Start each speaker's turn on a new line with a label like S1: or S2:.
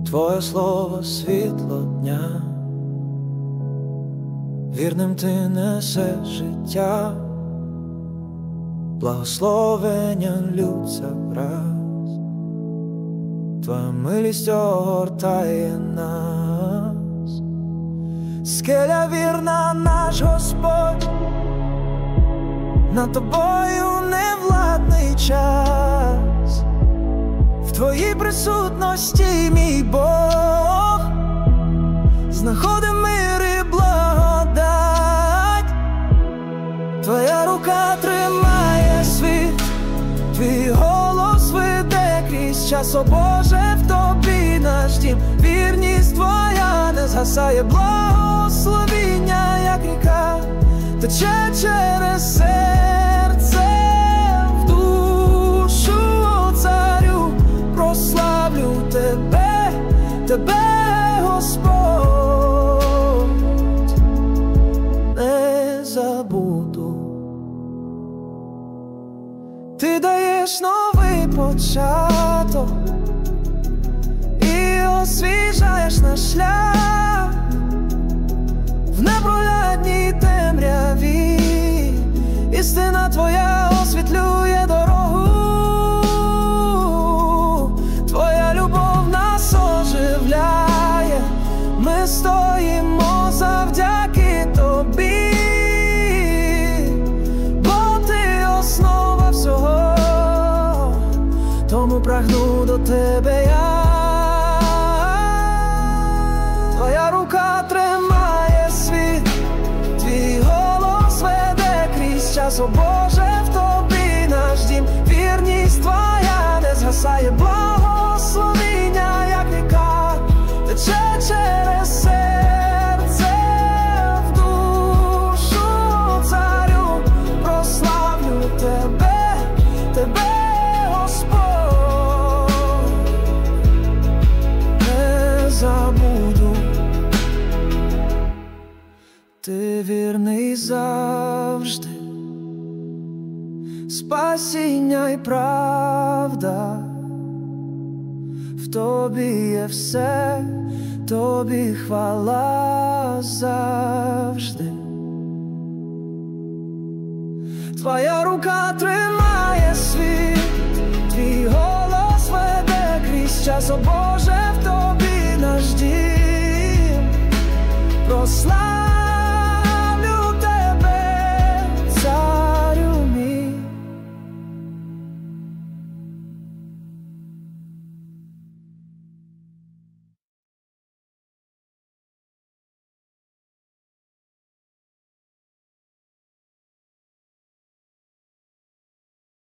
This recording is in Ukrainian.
S1: Твоє слово світло дня, вірним ти несеш життя, благословення лються враз, твоя милість огортає нас. Скеля вірна, наш Господь, над тобою невладний час. В твоїй присутності, мій Бог, знаходим мир і благодать. Твоя рука тримає світ, твій голос веде крізь час. О Боже, в тобі наш дім, вірність твоя не згасає. Благословіння, як ріка, тече через серце в душу. О царю, прославлю тебе, тебе, Господь, не забуду. Ти даєш новий початок і освіжаєш наш шлях в непроглядній темряві. Істина твоя освітлює дорогу, твоя любов нас оживляє. Ми стоїмо завдяки тобі, бо ти основа всього, тому прагну до тебе я. Твоя рука тримає світ, твій голос веде крізь час. О Боже, в тобі наш дім, вірність твоя не згасає. Благословіння, як ріка, тече через серце в душу. О царю, прославлю тебе, тебе, Господь, не забуду. Ти вірний завжди, спасіння й правда, в тобі є все, тобі хвала завжди. Твоя рука тримає світ, твій голос веде крізь час. О Боже, в тобі наш дім, прославлю